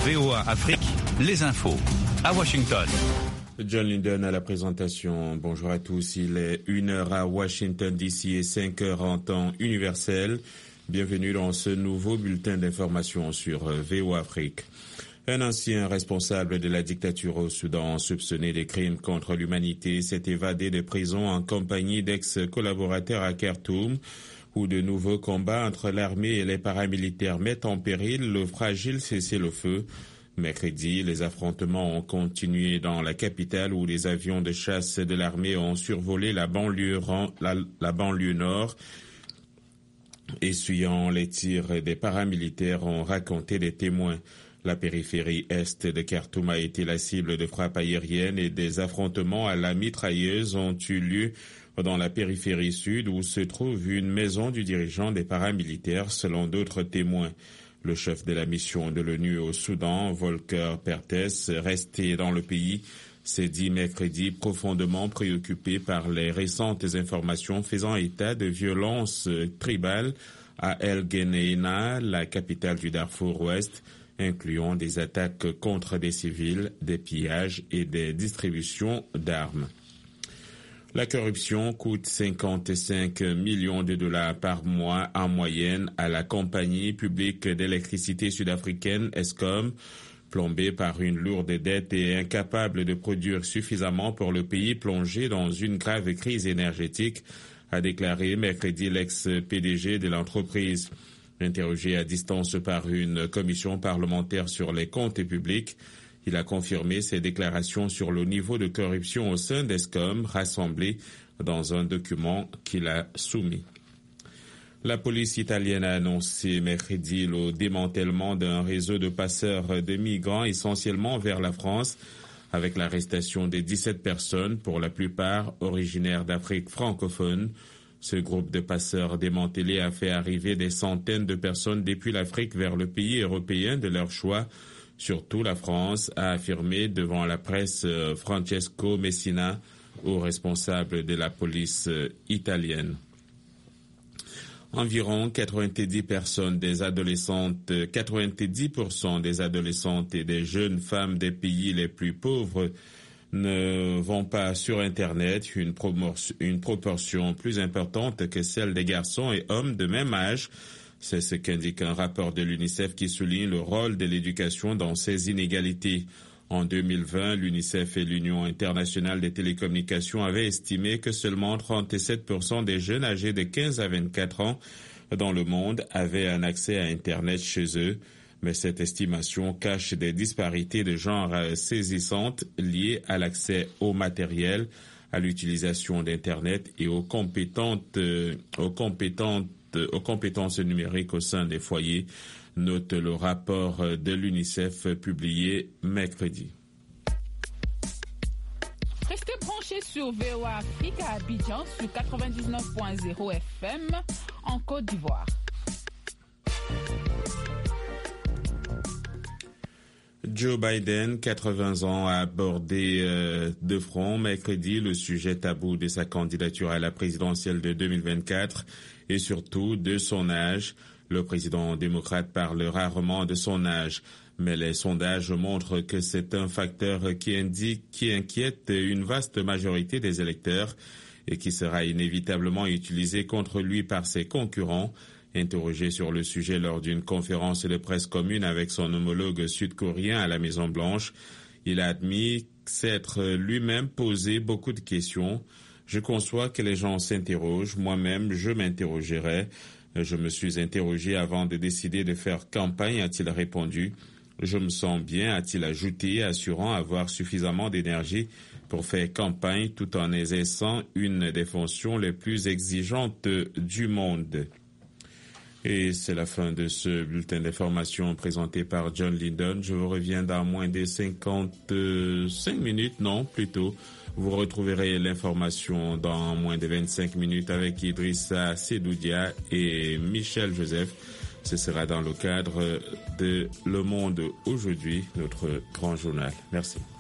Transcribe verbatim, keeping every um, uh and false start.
V O A Afrique, les infos. À Washington. John Linden à la présentation. Bonjour à tous. Il est une heure à Washington D C et cinq heures en temps universel. Bienvenue dans ce nouveau bulletin d'information sur V O A Afrique. Un ancien responsable de la dictature au Soudan, soupçonné de crimes contre l'humanité, s'est évadé de prison en compagnie d'ex-collaborateurs à Khartoum, où de nouveaux combats entre l'armée et les paramilitaires mettent en péril le fragile cessez-le-feu. Mercredi, les affrontements ont continué dans la capitale où les avions de chasse de l'armée ont survolé la banlieue, la, la banlieue nord. Essuyant les tirs des paramilitaires, ont raconté des témoins. La périphérie est de Khartoum a été la cible de frappes aériennes et des affrontements à la mitrailleuse ont eu lieu dans la périphérie sud où se trouve une maison du dirigeant des paramilitaires selon d'autres témoins. Le chef de la mission de l'ONU au Soudan, Volker Perthes, resté dans le pays, s'est dit mercredi profondément préoccupé par les récentes informations faisant état de violences tribales à El Geneina, la capitale du Darfour Ouest, incluant des attaques contre des civils, des pillages et des distributions d'armes. La corruption coûte cinquante-cinq millions de dollars par mois en moyenne à la compagnie publique d'électricité sud-africaine Eskom, plombée par une lourde dette et incapable de produire suffisamment pour le pays plongé dans une grave crise énergétique, a déclaré mercredi l'ex-P D G de l'entreprise. Interrogé à distance par une commission parlementaire sur les comptes publics, il a confirmé ses déclarations sur le niveau de corruption au sein d'Eskom rassemblé dans un document qu'il a soumis. La police italienne a annoncé mercredi le démantèlement d'un réseau de passeurs de migrants essentiellement vers la France, avec l'arrestation de dix-sept personnes, pour la plupart originaires d'Afrique francophone. Ce groupe de passeurs démantelés a fait arriver des centaines de personnes depuis l'Afrique vers le pays européen de leur choix, surtout la France, a affirmé devant la presse Francesco Messina, haut responsable de la police italienne. Environ quatre-vingt-dix personnes des adolescentes, quatre-vingt-dix pour cent des adolescentes et des jeunes femmes des pays les plus pauvres ne vont pas sur Internet, une, promor- une proportion plus importante que celle des garçons et hommes de même âge. C'est ce qu'indique un rapport de l'UNICEF qui souligne le rôle de l'éducation dans ces inégalités. En deux mille vingt, l'UNICEF et l'Union internationale des télécommunications avaient estimé que seulement trente-sept pour cent des jeunes âgés de quinze à vingt-quatre ans dans le monde avaient un accès à Internet chez eux. Mais cette estimation cache des disparités de genre saisissantes liées à l'accès au matériel, à l'utilisation d'Internet et aux compétentes, aux compétentes, aux compétences numériques au sein des foyers, note le rapport de l'UNICEF publié mercredi. Restez branchés sur V O A Afrique à Abidjan sur quatre-vingt-dix-neuf point zéro F M en Côte d'Ivoire. Joe Biden, quatre-vingts ans, a abordé euh, de front mercredi le sujet tabou de sa candidature à la présidentielle de deux mille vingt-quatre et surtout de son âge. Le président démocrate parle rarement de son âge, mais les sondages montrent que c'est un facteur qui indique, qui inquiète une vaste majorité des électeurs et qui sera inévitablement utilisé contre lui par ses concurrents. Interrogé sur le sujet lors d'une conférence de presse commune avec son homologue sud-coréen à la Maison-Blanche, il a admis s'être lui-même posé beaucoup de questions. Je conçois que les gens s'interrogent, moi-même je m'interrogerai. Je me suis interrogé avant de décider de faire campagne, a-t-il répondu. Je me sens bien, a-t-il ajouté, assurant avoir suffisamment d'énergie pour faire campagne tout en exerçant une des fonctions les plus exigeantes du monde. Et c'est la fin de ce bulletin d'information présenté par John Linden. Je vous reviens dans moins de cinquante-cinq minutes, non, plutôt. Vous retrouverez l'information dans moins de vingt-cinq minutes avec Idrissa Sedoudia et Michel Joseph. Ce sera dans le cadre de Le Monde aujourd'hui, notre grand journal. Merci.